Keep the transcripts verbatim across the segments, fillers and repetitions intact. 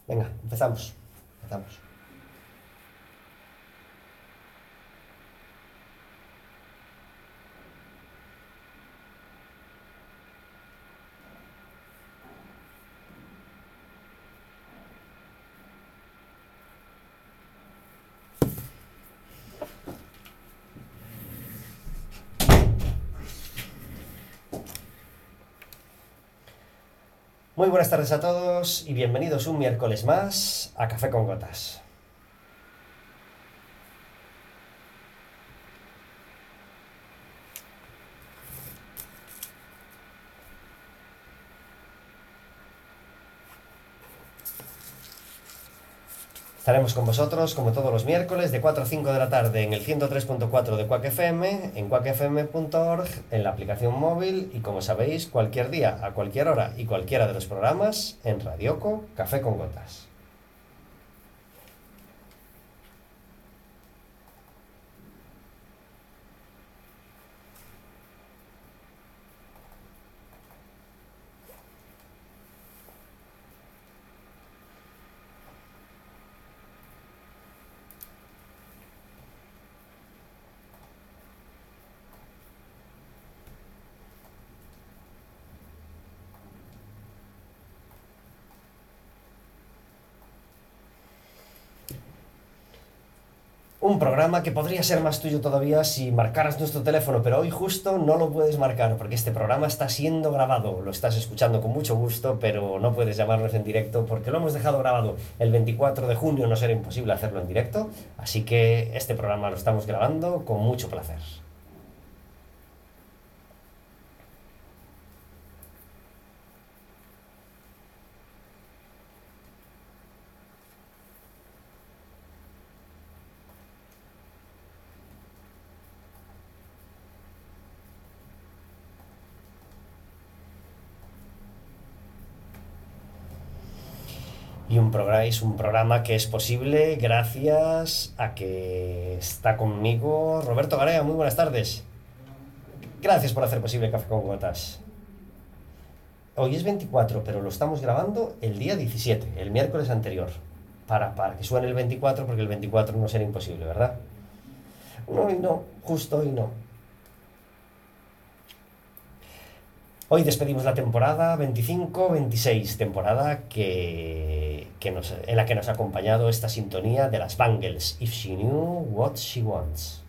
Venga, empezamos. Empezamos. Muy buenas tardes a todos y bienvenidos un miércoles más a Café con Gotas. Estaremos con vosotros como todos los miércoles de cuatro a cinco de la tarde en el ciento tres punto cuatro de Quack F M, en quack f m punto org, en la aplicación móvil y, como sabéis, cualquier día, a cualquier hora y cualquiera de los programas en Radioco Café con Gotas. Un programa que podría ser más tuyo todavía si marcaras nuestro teléfono, pero hoy justo no lo puedes marcar porque este programa está siendo grabado. Lo estás escuchando con mucho gusto, pero no puedes llamarnos en directo porque lo hemos dejado grabado el veinticuatro de junio, no será imposible hacerlo en directo, así que este programa lo estamos grabando con mucho placer. Y un programa, es un programa que es posible gracias a que está conmigo Roberto Garea. Muy buenas tardes. Gracias por hacer posible Café con Gotas. Hoy es veinticuatro, pero lo estamos grabando el día diecisiete, el miércoles anterior. Para, para que suene el veinticuatro, porque el veinticuatro no será imposible, ¿verdad? No, hoy no, justo hoy no. Hoy despedimos la temporada veinticinco veintiséis, temporada que, que nos, en la que nos ha acompañado esta sintonía de las Bangles, If She Knew What She Wants,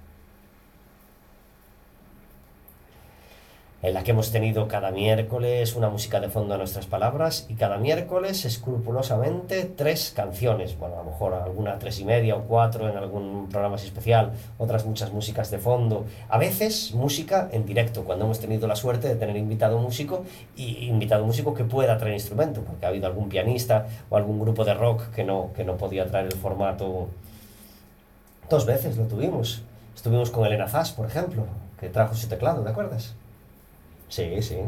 en la que hemos tenido cada miércoles una música de fondo a nuestras palabras y cada miércoles escrupulosamente tres canciones, bueno, a lo mejor alguna tres y media o cuatro en algún programa así especial, otras muchas músicas de fondo, a veces música en directo, cuando hemos tenido la suerte de tener invitado músico y invitado músico que pueda traer instrumento, porque ha habido algún pianista o algún grupo de rock que no, que no podía traer el formato. Dos veces lo tuvimos. Estuvimos con Elena Zas, por ejemplo, que trajo su teclado, ¿te acuerdas? Sí, sí.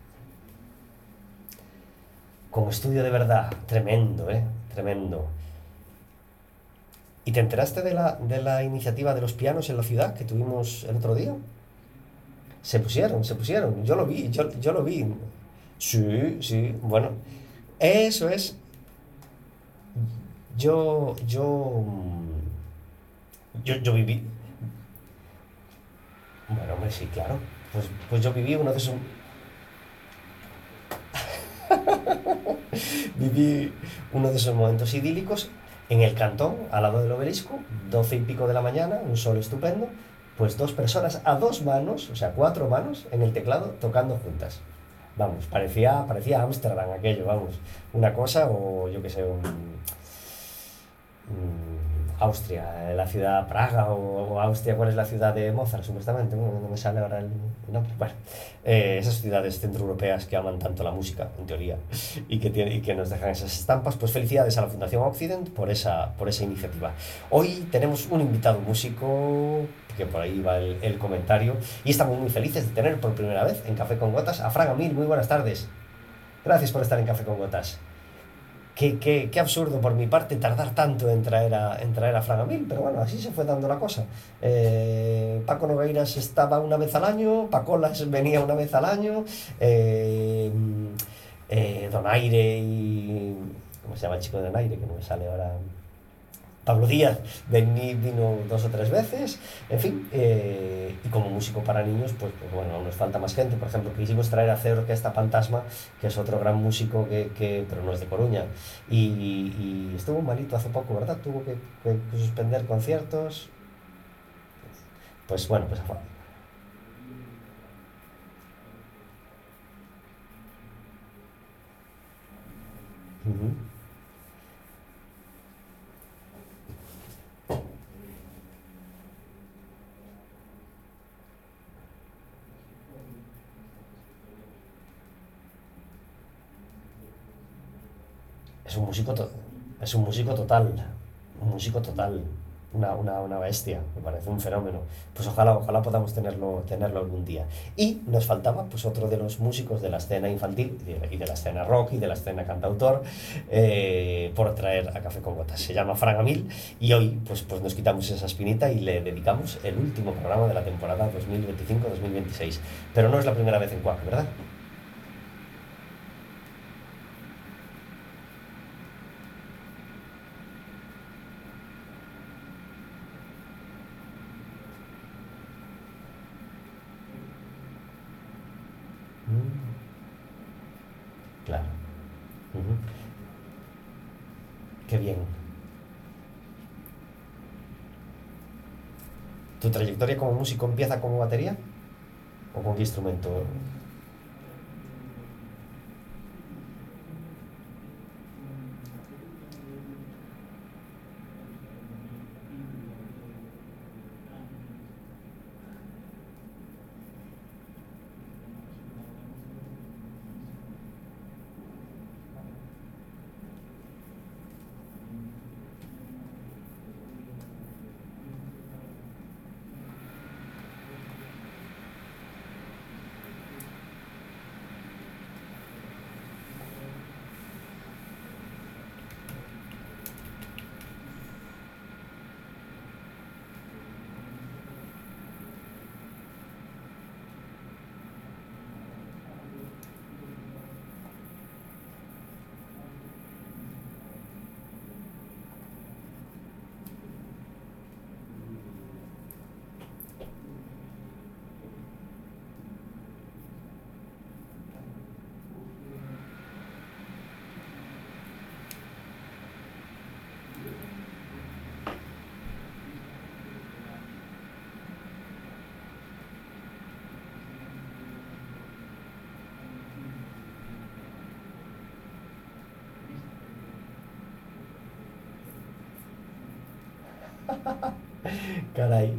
Con estudio de verdad. Tremendo, ¿eh? Tremendo. ¿Y te enteraste de la, de la iniciativa de los pianos en la ciudad que tuvimos el otro día? Se pusieron, se pusieron. Yo lo vi, yo, yo lo vi. Sí, sí. Bueno, eso es. Yo, yo, yo, yo viví. Bueno, hombre, sí, claro. Pues, pues yo viví uno de esos. Viví uno de esos momentos idílicos en el Cantón, al lado del Obelisco, doce y pico de la mañana, un sol estupendo, pues dos personas a dos manos, o sea, cuatro manos, en el teclado, tocando juntas. Vamos, parecía, parecía Ámsterdam aquello, vamos. Una cosa, o yo qué sé, un, un Austria, la ciudad Praga, o, o Austria, ¿cuál es la ciudad de Mozart, supuestamente? Bueno, no me sale ahora el nombre. Bueno, eh, esas ciudades centroeuropeas que aman tanto la música, en teoría, y que, tiene, y que nos dejan esas estampas, pues felicidades a la Fundación Occident por esa, por esa iniciativa. Hoy tenemos un invitado músico, que por ahí va el, el comentario, y estamos muy felices de tener por primera vez en Café con Gotas a Fraga Mil. Muy buenas tardes. Gracias por estar en Café con Gotas. Qué, qué, qué absurdo por mi parte tardar tanto en traer a, en traer a Fraga Mil, pero bueno, así se fue dando la cosa. Eh, Paco Nogueiras estaba una vez al año, Pacolas venía una vez al año, eh, eh, Donaire y ¿cómo se llama el chico del aire? Que no me sale ahora. Pablo Díaz vení- vino dos o tres veces, en fin, eh, y como músico para niños, pues, pues bueno, aún nos falta más gente. Por ejemplo, quisimos traer a C Orquesta Fantasma, que es otro gran músico que, que- pero no es de Coruña, y, y estuvo malito hace poco, ¿verdad? Tuvo que, que- que suspender conciertos, pues bueno, pues fue. Ujú. Es un músico, to- es un músico total, un músico total, una, una, una bestia, me parece un fenómeno. Pues ojalá, ojalá podamos tenerlo, tenerlo algún día. Y nos faltaba pues otro de los músicos de la escena infantil y de, y de la escena rock y de la escena cantautor, eh, por traer a Café con Gotas. Se llama Fran Amil y hoy pues, pues nos quitamos esa espinita y le dedicamos el último programa de la temporada dos mil veinticinco dos mil veintiséis. Pero no es la primera vez en Quack, ¿verdad? Mm, claro. Ujú. Qué bien. ¿Tu trayectoria como músico empieza como batería o con qué instrumento? Caray.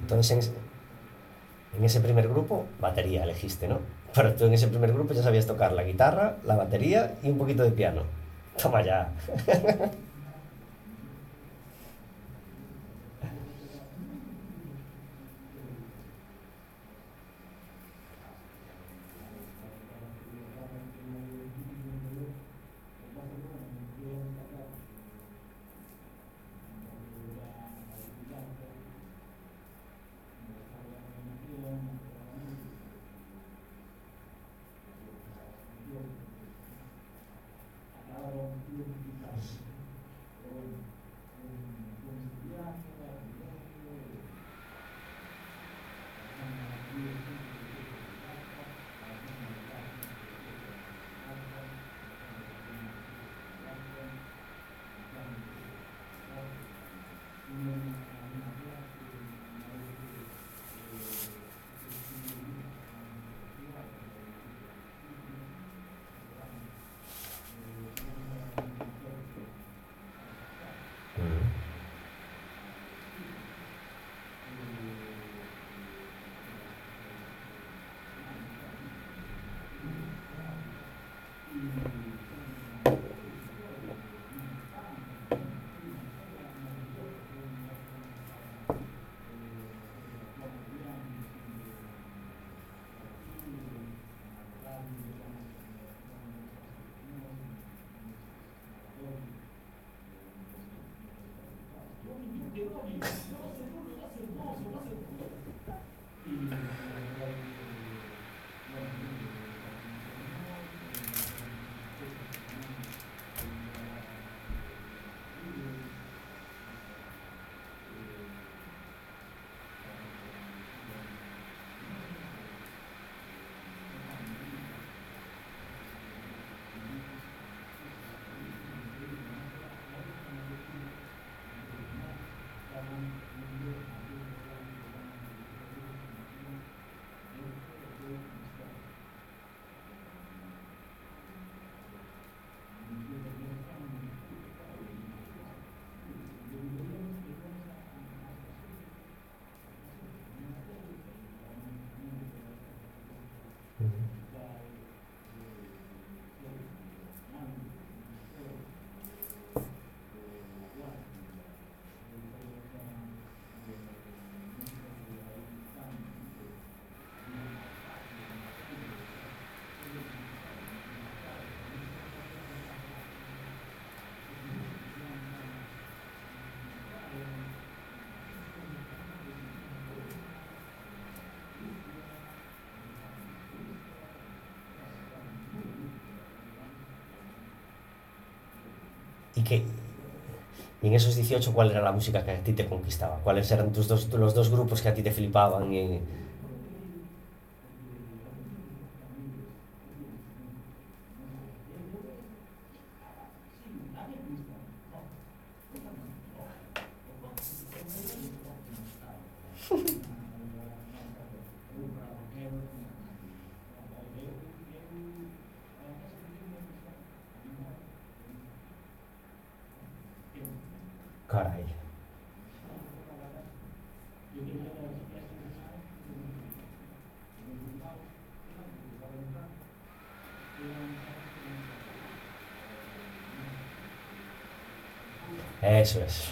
Entonces, en, en ese primer grupo, batería elegiste, ¿no? Pero tú en ese primer grupo ya sabías tocar la guitarra, la batería y un poquito de piano. Toma ya. ¿Y qué? Y en esos dieciocho, ¿cuál era la música que a ti te conquistaba? ¿Cuáles eran tus dos, los dos grupos que a ti te flipaban? Y... Caray. Eso es.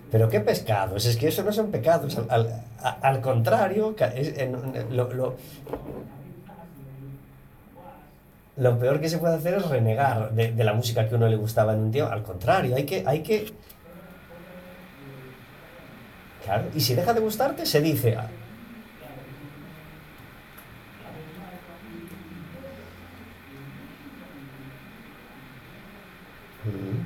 Pero qué pescados, es que eso no son pecados, al, al- a- al contrario, ca- es- en- en- lo, lo- lo peor que se puede hacer es renegar de, de la música que a uno le gustaba en un tiempo, al contrario, hay que, hay que, claro, y si deja de gustarte, se dice, "Ah, mm".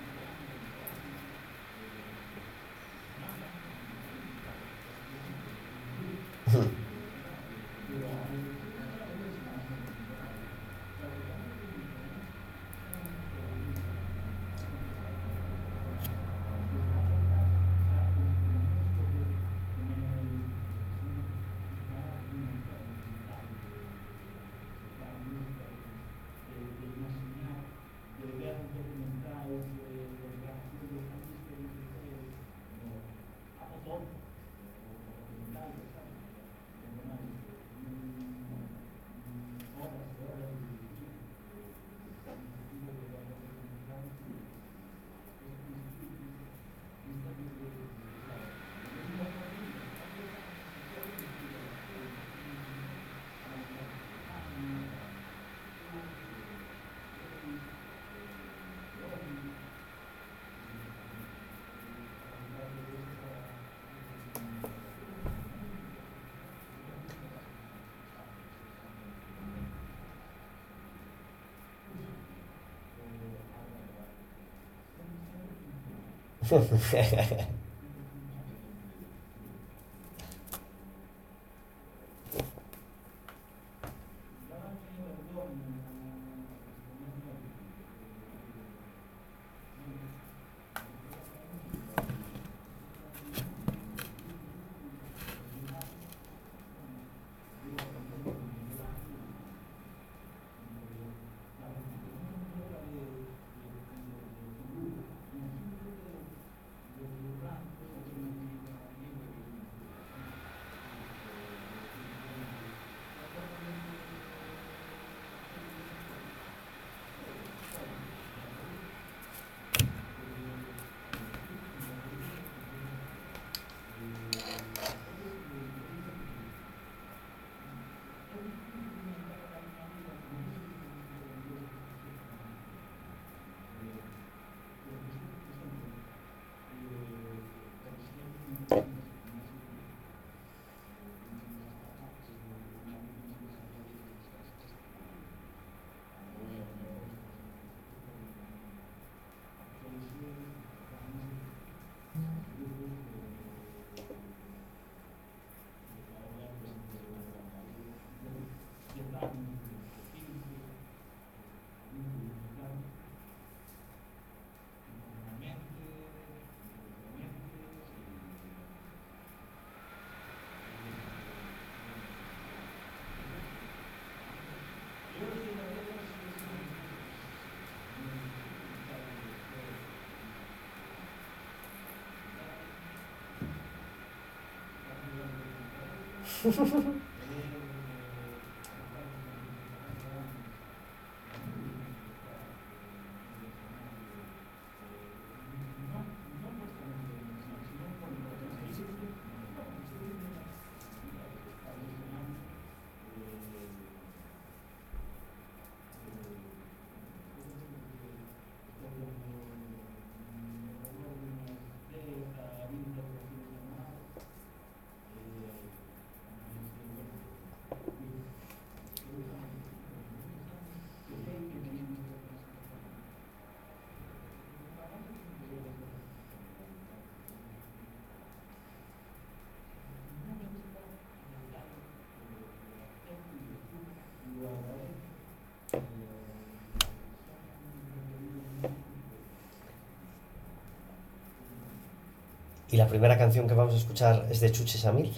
Y la primera canción que vamos a escuchar es de Chuche Samil.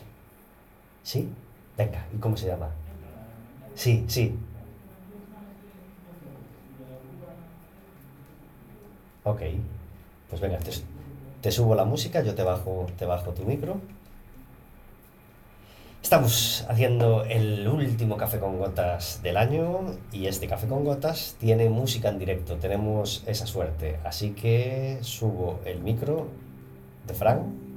¿Sí? Venga, ¿y cómo se llama? Sí, sí. Ok. Pues venga, te, te subo la música, yo te bajo, te bajo tu micro. Estamos haciendo el último café con gotas del año y este café con gotas tiene música en directo, tenemos esa suerte. Así que subo el micro de Fran.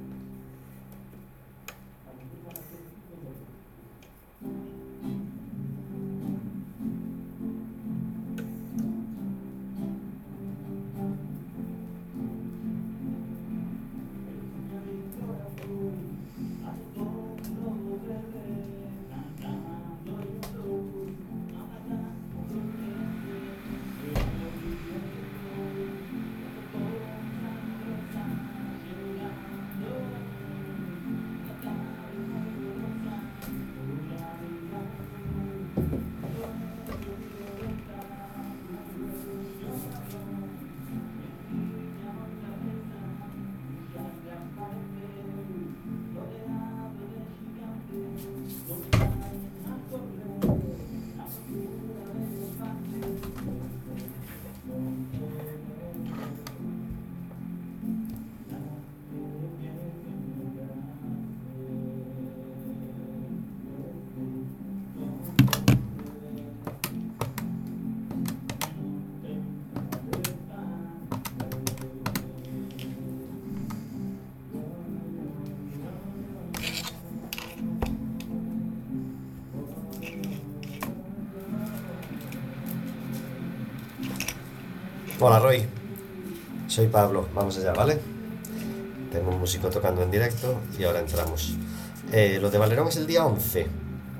Hola Roy, soy Pablo, vamos allá, ¿vale? Tengo un músico tocando en directo y ahora entramos. Eh, lo de Valerón es el día once,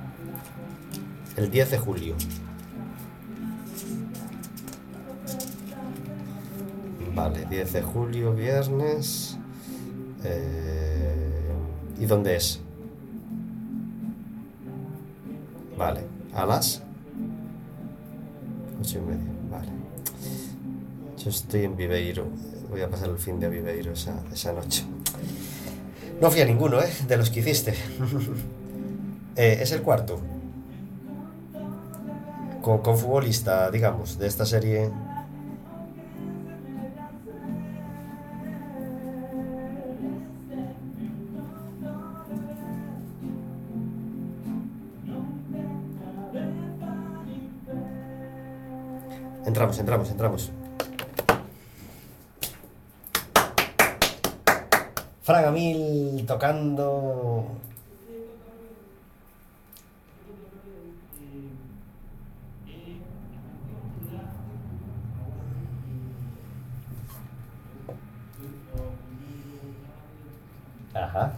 el diez de julio. Vale, diez de julio, viernes. Eh, ¿Y dónde es? Vale, a las ocho y media, vale. Yo estoy en Viveiro, voy a pasar el fin de Viveiro esa, esa noche. No fui a ninguno, ¿eh? De los que hiciste. eh, es el cuarto. Con, con futbolista, digamos, de esta serie. Entramos, entramos, entramos. Fragamil tocando. Ajá.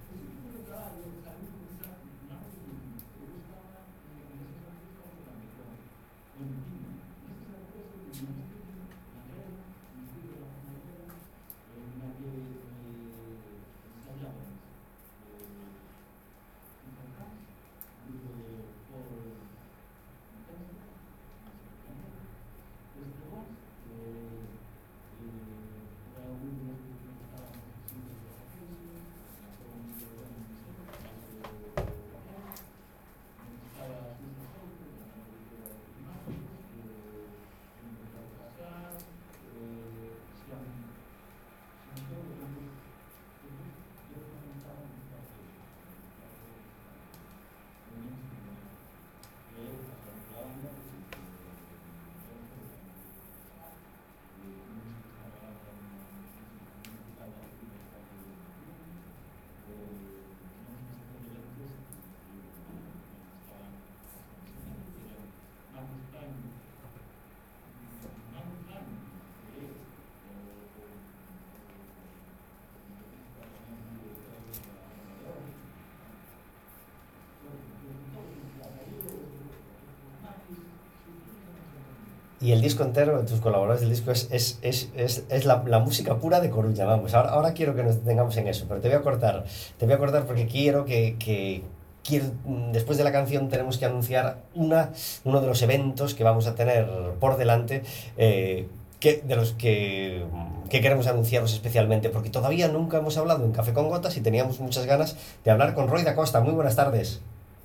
Y el disco entero de tus colaboradores del disco es, es, es, es, es la, la música pura de Coruña, vamos. Ahora, ahora quiero que nos detengamos en eso, pero te voy a cortar. Te voy a cortar porque quiero que, que quiero, después de la canción tenemos que anunciar una, uno de los eventos que vamos a tener por delante, eh, que, de los que, que queremos anunciaros especialmente, porque todavía nunca hemos hablado en Café con Gotas y teníamos muchas ganas de hablar con Roy da Costa. Muy buenas tardes.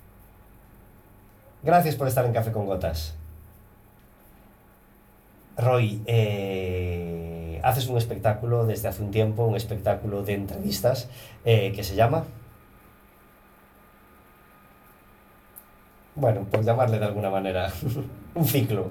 Gracias por estar en Café con Gotas. Roy, eh, haces un espectáculo desde hace un tiempo, un espectáculo de entrevistas eh, que se llama, bueno, por llamarle de alguna manera, un ciclo.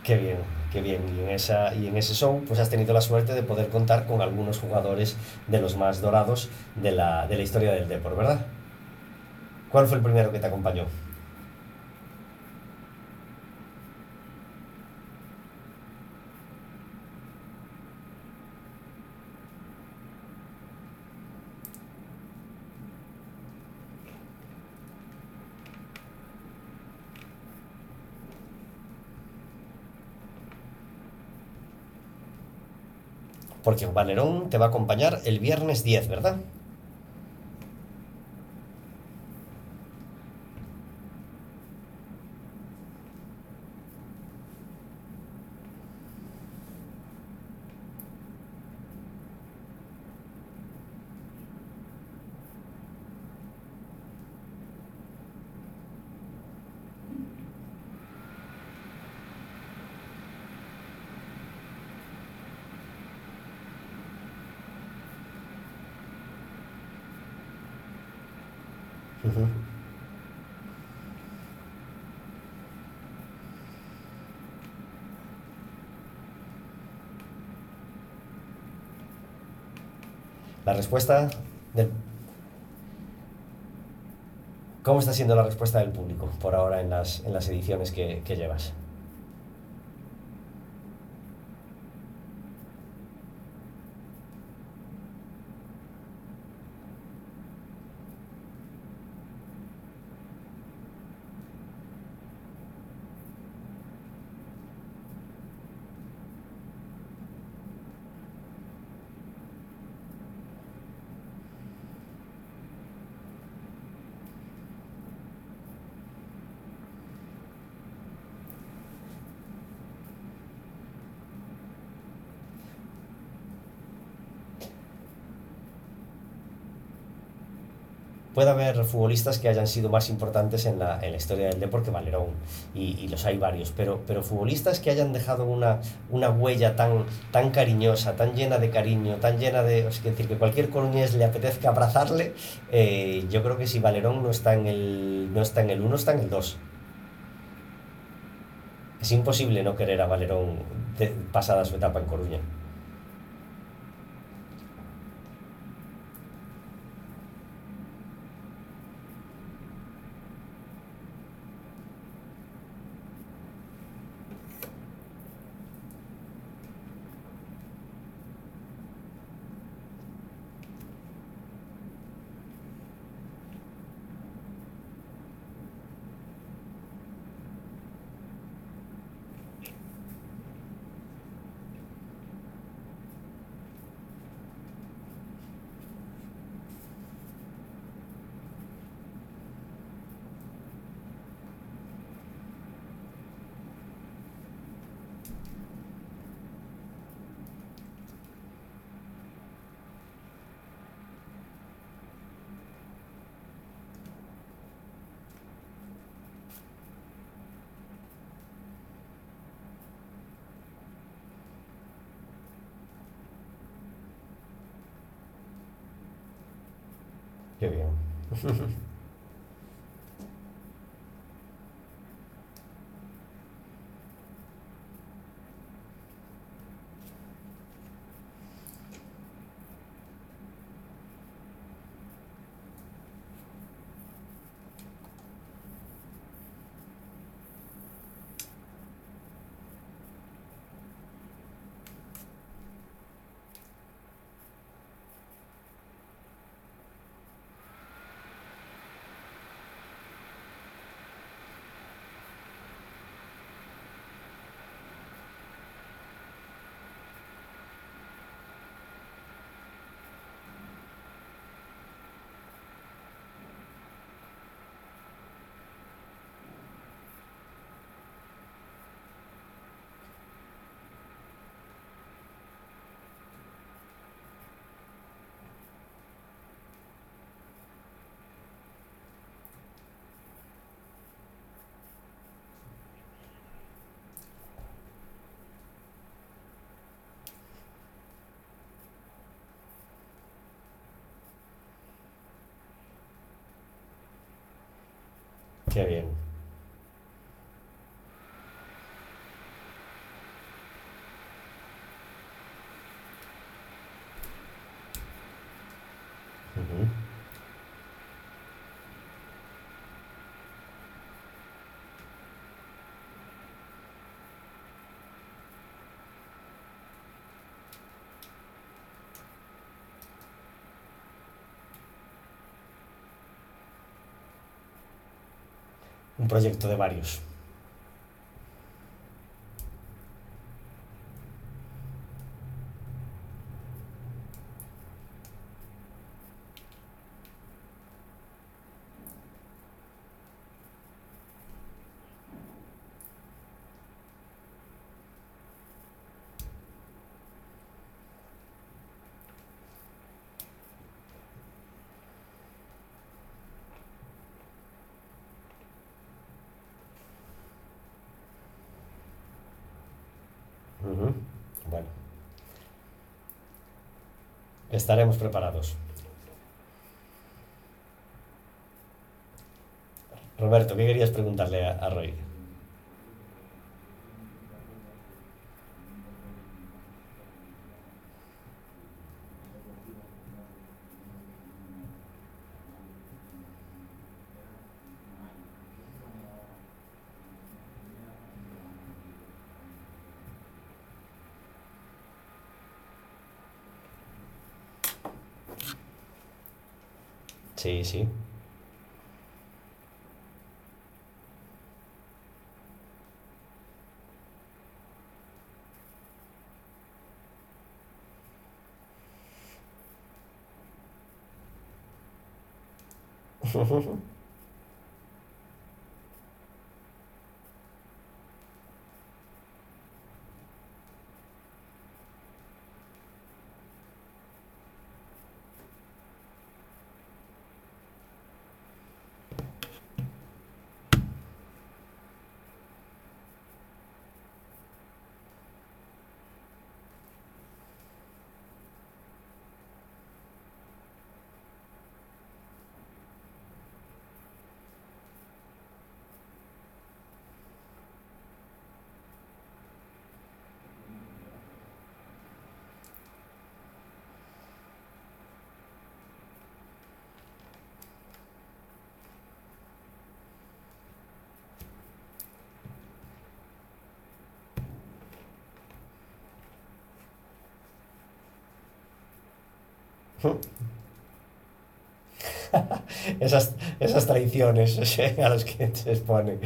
Qué bien, qué bien. Y en esa, y en ese show, pues has tenido la suerte de poder contar con algunos jugadores de los más dorados de la, de la historia del deporte, ¿verdad? ¿Cuál fue el primero que te acompañó? Porque Valerón te va a acompañar el viernes diez, ¿verdad? Ujú. La respuesta del... ¿Cómo está siendo la respuesta del público por ahora en las, en las ediciones que, que llevas? Puede haber futbolistas que hayan sido más importantes en la, en la historia del deporte que Valerón, y, y los hay varios, pero, pero futbolistas que hayan dejado una, una huella tan, tan cariñosa, tan llena de cariño, tan llena de... Es decir, que cualquier coruñés le apetezca abrazarle, eh, yo creo que si Valerón no está en el, no está en el uno, está en el dos. Es imposible no querer a Valerón de- pasada su etapa en Coruña. Qué bien. Qué bien. un proyecto de varios. Ujú. Bueno, estaremos preparados. Roberto, ¿qué querías preguntarle a, a Roy? Sí, sí. esas, esas traiciones a las que se expone.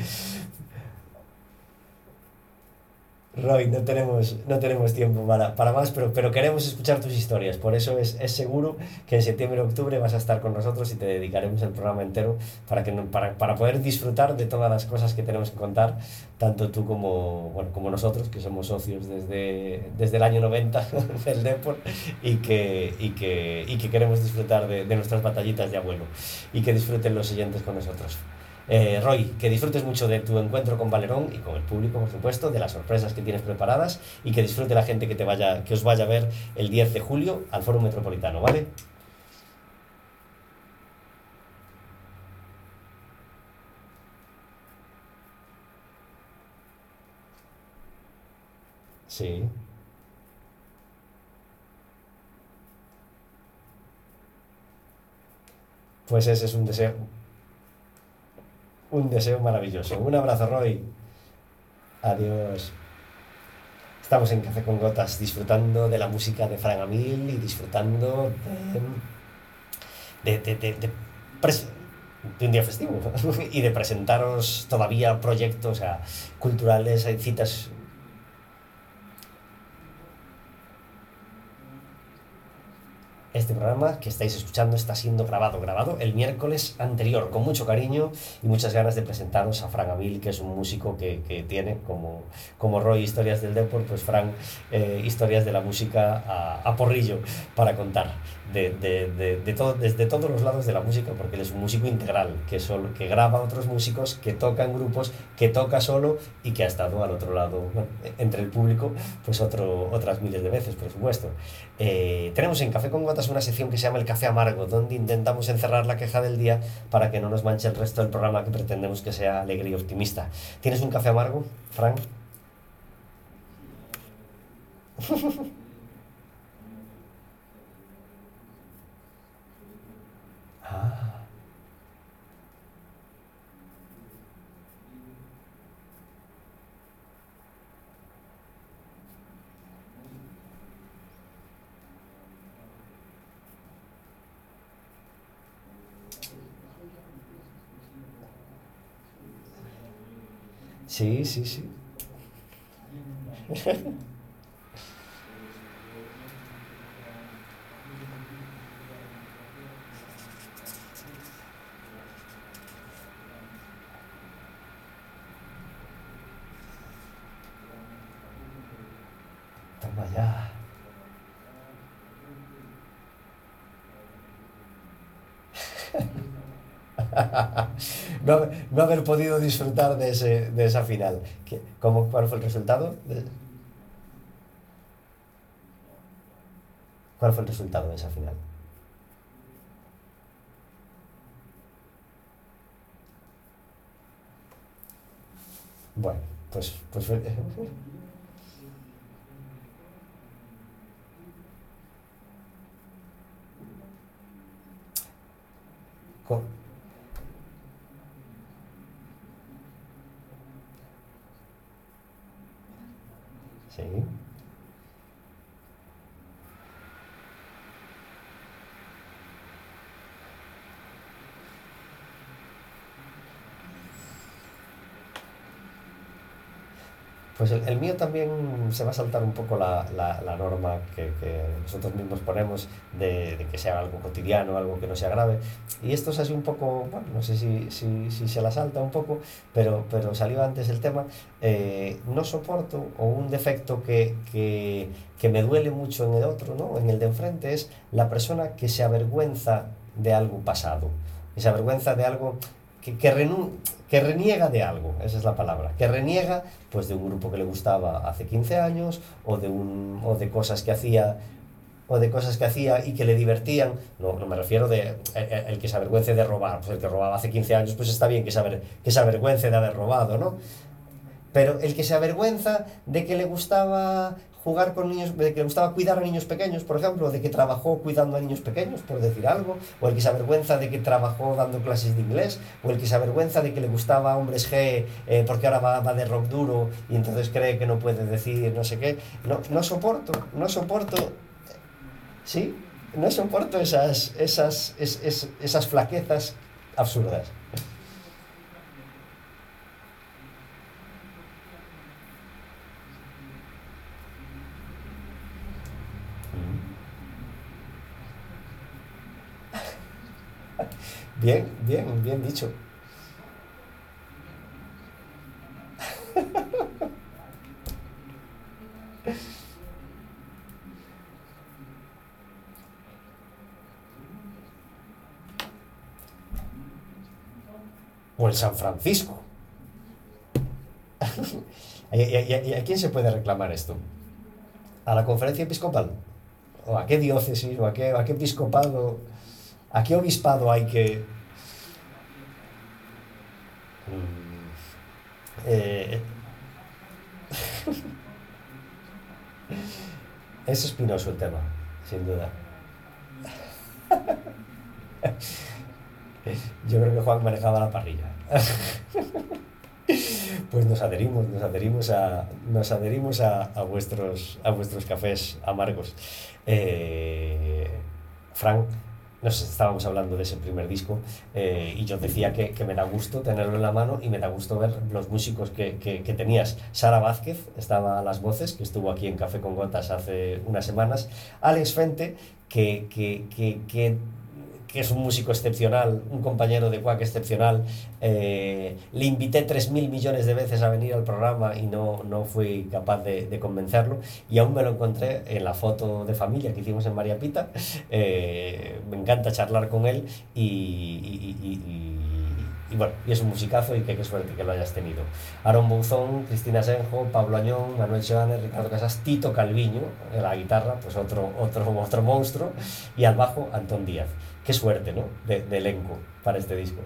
Roy, no tenemos, no tenemos tiempo para, para más, pero, pero queremos escuchar tus historias. Por eso es, es seguro que en septiembre o octubre vas a estar con nosotros y te dedicaremos el programa entero para, que, no- para, para poder disfrutar de todas las cosas que tenemos que contar, tanto tú como, bueno, como nosotros, que somos socios desde, desde el año noventa del Depor y que, y que, y que queremos disfrutar de, de nuestras batallitas de abuelo y que disfruten los siguientes con nosotros. Eh, Roy, que disfrutes mucho de tu encuentro con Valerón y con el público, por supuesto, de las sorpresas que tienes preparadas y que disfrute la gente que, te vaya, que os vaya a ver el diez de julio al Foro Metropolitano, ¿vale? Sí, pues ese es un deseo, un deseo maravilloso. Un abrazo, Roy. Adiós. Estamos en Café con Gotas disfrutando de la música de Fran Amil y disfrutando de, de, de, de, de pres- de un día festivo y de presentaros todavía proyectos, o sea, culturales, hay citas. Este programa que estáis escuchando está siendo grabado, grabado el miércoles anterior, con mucho cariño y muchas ganas de presentaros a Fran Amil, que es un músico que, que tiene como, como Roy Historias del Depor, pues Fran eh, historias de la música a, a porrillo para contar, de, de, de, de todo, desde todos los lados de la música, porque él es un músico integral, que, solo, que graba a otros músicos, que toca en grupos, que toca solo y que ha estado al otro lado, bueno, entre el público, pues otro, otras miles de veces, por supuesto. Eh, tenemos en Café con Gotas una sección que se llama El Café Amargo, donde intentamos encerrar la queja del día para que no nos manche el resto del programa que pretendemos que sea alegre y optimista. ¿Tienes un café amargo, Frank? Ah, Sí, sí, sí. Toma ya. No, no haber podido disfrutar de, ese, de esa final. ¿Qué- ¿Cómo, cuál fue el resultado? de- ¿Cuál fue el resultado de esa final? Bueno, pues, pues fue- co- sí. Pues el, el mío también se va a saltar un poco la, la- la norma que, que nosotros mismos ponemos de, de que sea algo cotidiano, algo que no sea grave. Y esto es así un poco, bueno, no sé si, si, si se la salta un poco, pero, pero salió antes el tema. Eh, no soporto, o un defecto que, que, que me duele mucho en el otro, ¿no? En el de enfrente, es la persona que se avergüenza de algo pasado, que se avergüenza de algo que, que, renu- que reniega de algo, esa es la palabra, que reniega pues de un grupo que le gustaba hace quince años o de, un, o de cosas que hacía o de cosas que hacía y que le divertían. No, no me refiero de el, el que se avergüence de robar, pues el que robaba hace quince años, pues está bien que se, aver, que se avergüence de haber robado, ¿no? Pero el que se avergüenza de que le gustaba jugar con niños, de que le gustaba cuidar a niños pequeños, por ejemplo, de que trabajó cuidando a niños pequeños, por decir algo, o el que se avergüenza de que trabajó dando clases de inglés, o el que se avergüenza de que le gustaba Hombres G eh, porque ahora va, va de rock duro y entonces cree que no puede decir no sé qué. No, no soporto, no soporto, sí, no soporto esas, esas, es, es, esas flaquezas absurdas. Bien, bien, bien dicho. O el San Francisco. ¿Y, y- y- y a quién se puede reclamar esto? ¿A la conferencia episcopal? ¿O a qué diócesis? ¿O a qué, a qué episcopado? ¿A qué obispado hay que...? Mm, eh, es espinoso el tema, sin duda. Yo creo que Juan manejaba la parrilla. Pues nos adherimos, nos adherimos a, nos adherimos a, a vuestros, a vuestros cafés amargos. Eh, Frank, nos estábamos hablando de ese primer disco eh, y yo decía que, que me da gusto tenerlo en la mano y me da gusto ver los músicos que, que, que tenías. Sara Vázquez estaba a las voces, que estuvo aquí en Café con Gotas hace unas semanas. Alex Fente, que, que, que, que que es un músico excepcional, un compañero de Quack excepcional. Eh, le invité tres mil millones de veces a venir al programa y no, no fui capaz de, de convencerlo. Y aún me lo encontré en la foto de familia que hicimos en María Pita. Eh, me encanta charlar con él y, y, y, y y bueno, y es un musicazo y que qué suerte que lo hayas tenido. Aaron Bouzón, Cristina Senjo, Pablo Añón, Manuel Joanes, Ricardo Casas, Tito Calviño, en la guitarra, pues otro, otro, otro monstruo, y al bajo Antón Díaz. Qué suerte, ¿no? De, de elenco para este disco.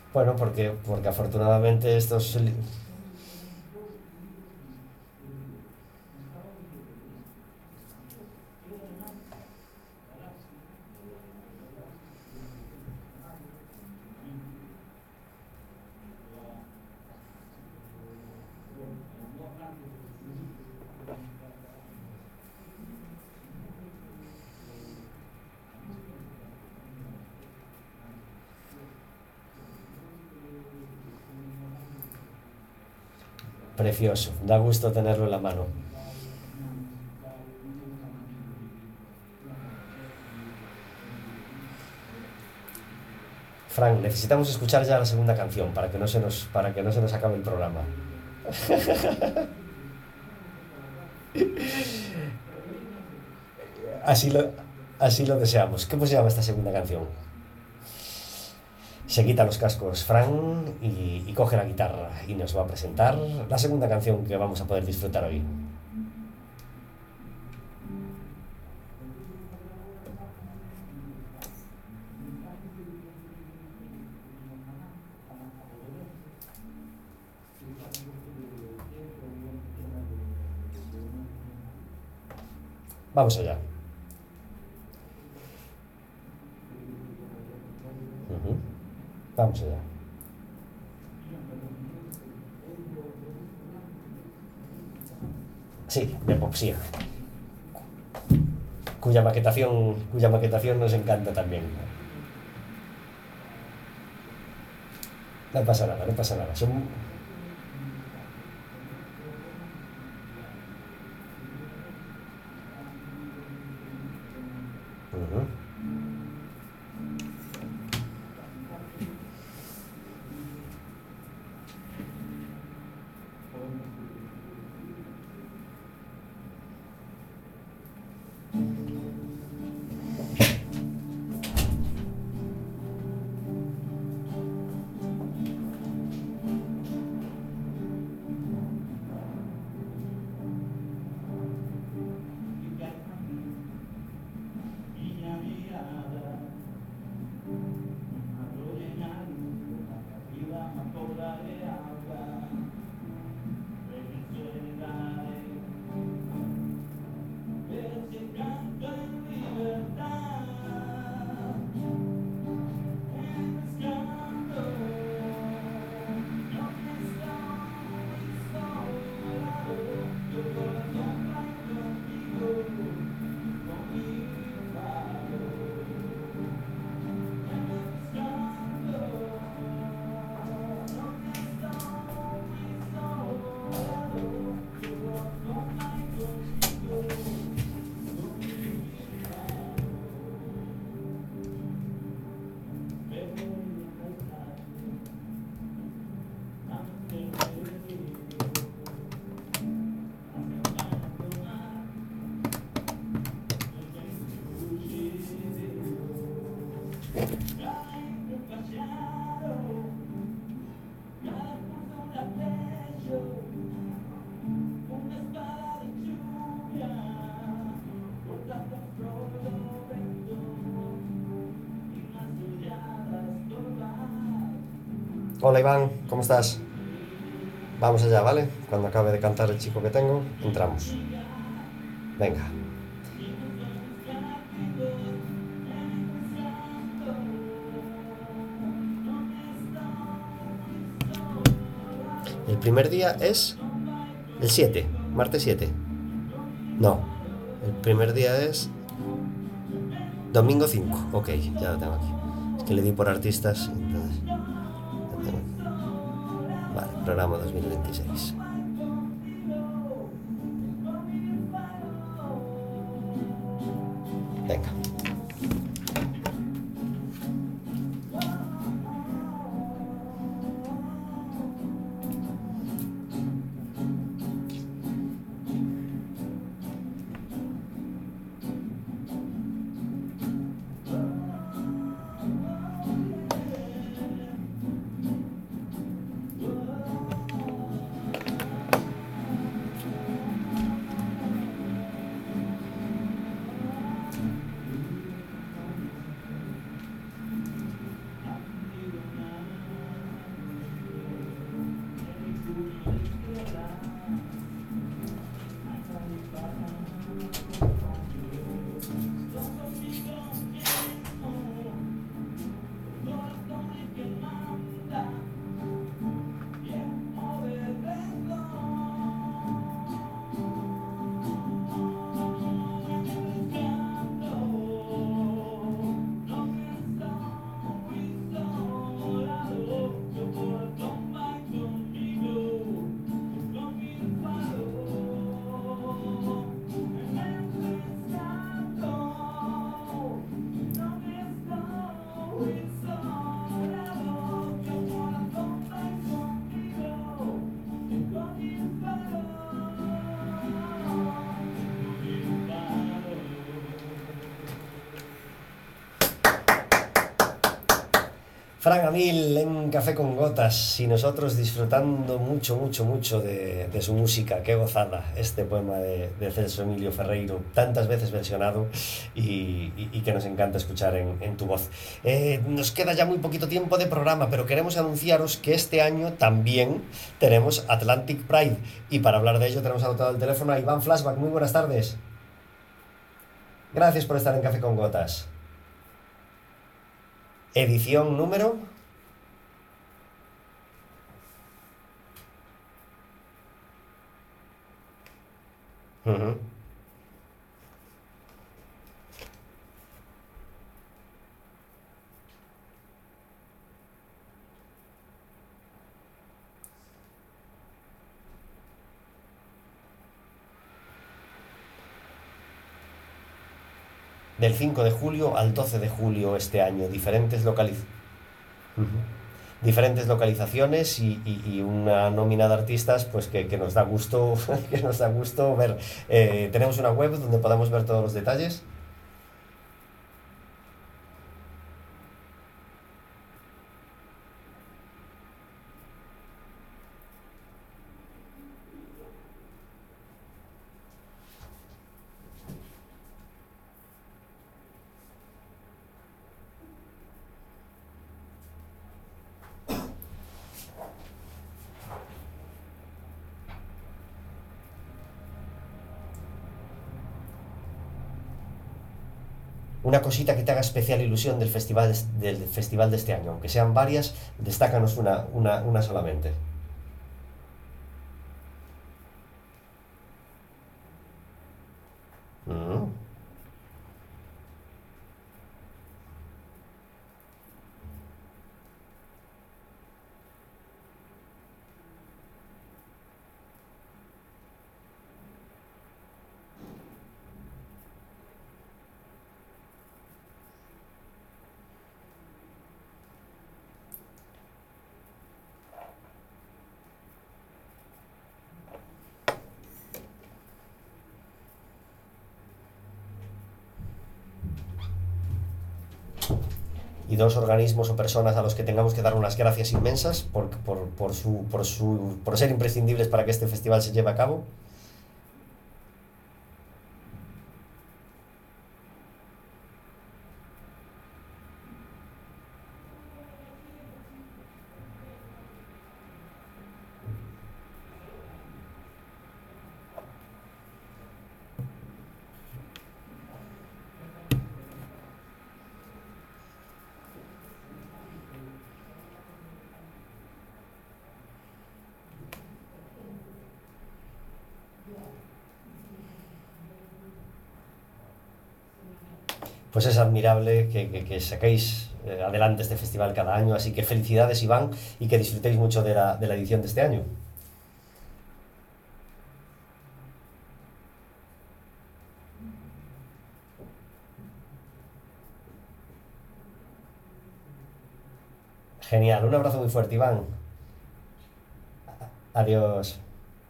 Bueno, porque, porque afortunadamente estos... li- Precioso, da gusto tenerlo en la mano. Frank, necesitamos escuchar ya la segunda canción para que no se nos, para que no se nos acabe el programa. Así lo, así lo deseamos. ¿Cómo se llama esta segunda canción? Se quita los cascos Fran y, y coge la guitarra y nos va a presentar la segunda canción que vamos a poder disfrutar hoy. Vamos allá. Ujú. Vamos allá. Sí, de epoxía, cuya maquetación, cuya maquetación nos encanta también. No pasa nada, no pasa nada. Son... Ujú. Hola Iván, ¿cómo estás? Vamos allá, ¿vale? Cuando acabe de cantar el chico que tengo, entramos. Venga. El primer día es el siete, martes siete. No, el primer día es domingo cinco. Ok, ya lo tengo aquí. Es que le di por artistas, entonces... lo tengo aquí. Vale, programa dos mil veintiséis. Venga. Fran Amil en Café con Gotas y nosotros disfrutando mucho, mucho, mucho de, de su música. Qué gozada este poema de, de Celso Emilio Ferreiro, tantas veces versionado y, y, y que nos encanta escuchar en, en tu voz. Eh, nos queda ya muy poquito tiempo de programa, pero queremos anunciaros que este año también tenemos Atlantic Pride y para hablar de ello tenemos anotado el teléfono a Iván Flashback. Muy buenas tardes. Gracias por estar en Café con Gotas. Edición número... Uh-huh. Del cinco de julio al doce de julio este año, diferentes localiz... uh-huh. diferentes localizaciones y, y, y una nómina de artistas pues que, que nos da gusto que nos da gusto ver. Eh, tenemos una web donde podemos ver todos los detalles. Una cosita que te haga especial ilusión del festival, del festival de este año, aunque sean varias, destácanos una, una, una solamente. Mm. Y dos organismos o personas a los que tengamos que dar unas gracias inmensas por, por, por, su, por, su, por ser imprescindibles para que este festival se lleve a cabo. Pues es admirable que, que, que saquéis eh, adelante este festival cada año, así que felicidades, Iván, y que disfrutéis mucho de la, de la edición de este año. Genial, un abrazo muy fuerte, Iván. Adiós.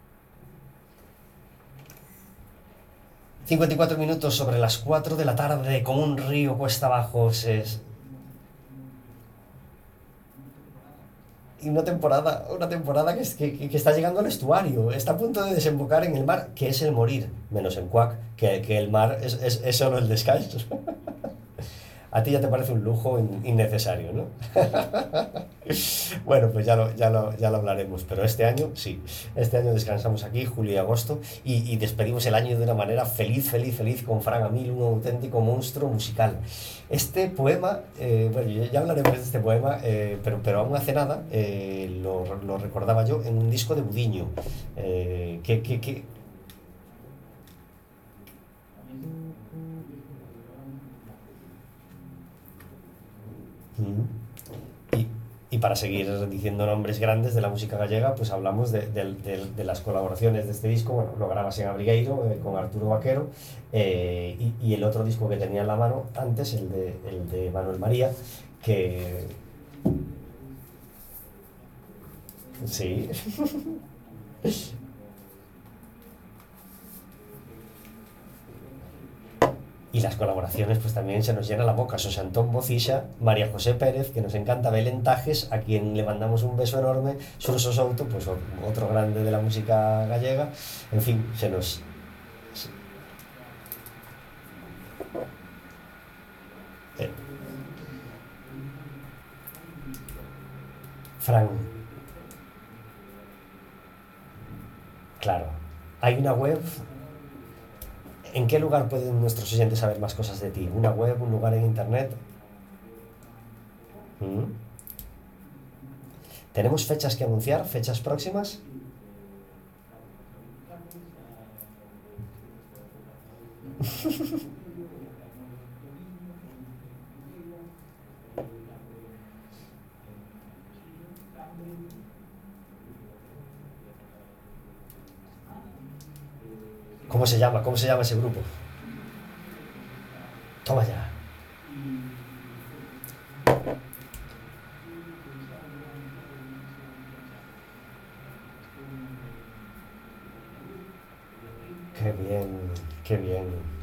cincuenta y cuatro minutos sobre las cuatro de la tarde, como un río cuesta abajo. Se... Y una temporada, una temporada que, que, que está llegando al estuario, está a punto de desembocar en el mar, que es el morir, menos en Cuac, que, que el mar es, es, es solo el descanso. A ti ya te parece un lujo in- innecesario, ¿no? Bueno, pues ya lo, ya lo, ya lo hablaremos, pero este año sí, este año descansamos aquí, julio y agosto, y, y despedimos el año de una manera feliz, feliz, feliz, con Fran Amil, un auténtico monstruo musical. Este poema, eh, bueno, ya ya hablaremos de este poema, eh, pero, pero aún hace nada eh, lo, lo recordaba yo en un disco de Budiño, eh, que, que, que Mm. Y, y para seguir diciendo nombres grandes de la música gallega, pues hablamos de, de- de- de las colaboraciones de este disco. Bueno, lo grabas en Abrigueiro eh, con Arturo Vaquero, eh, y, y el otro disco que tenía en la mano antes, el de, el de Manuel María, que sí. Y las colaboraciones, pues también se nos llena la boca. José Antón Bocisa, María José Pérez, que nos encanta, Belén Tajes, a quien le mandamos un beso enorme, Xurxo Souto, pues o- otro grande de la música gallega. En fin, se nos... eh, Fran, claro. Hay una web. ¿En qué lugar pueden nuestros oyentes saber más cosas de ti? ¿Una web, un lugar en internet? ¿Mm? ¿Tenemos fechas que anunciar? ¿Fechas próximas? ¿Cómo se llama? ¿Cómo se llama ese grupo? Toma ya. Qué bien, qué bien.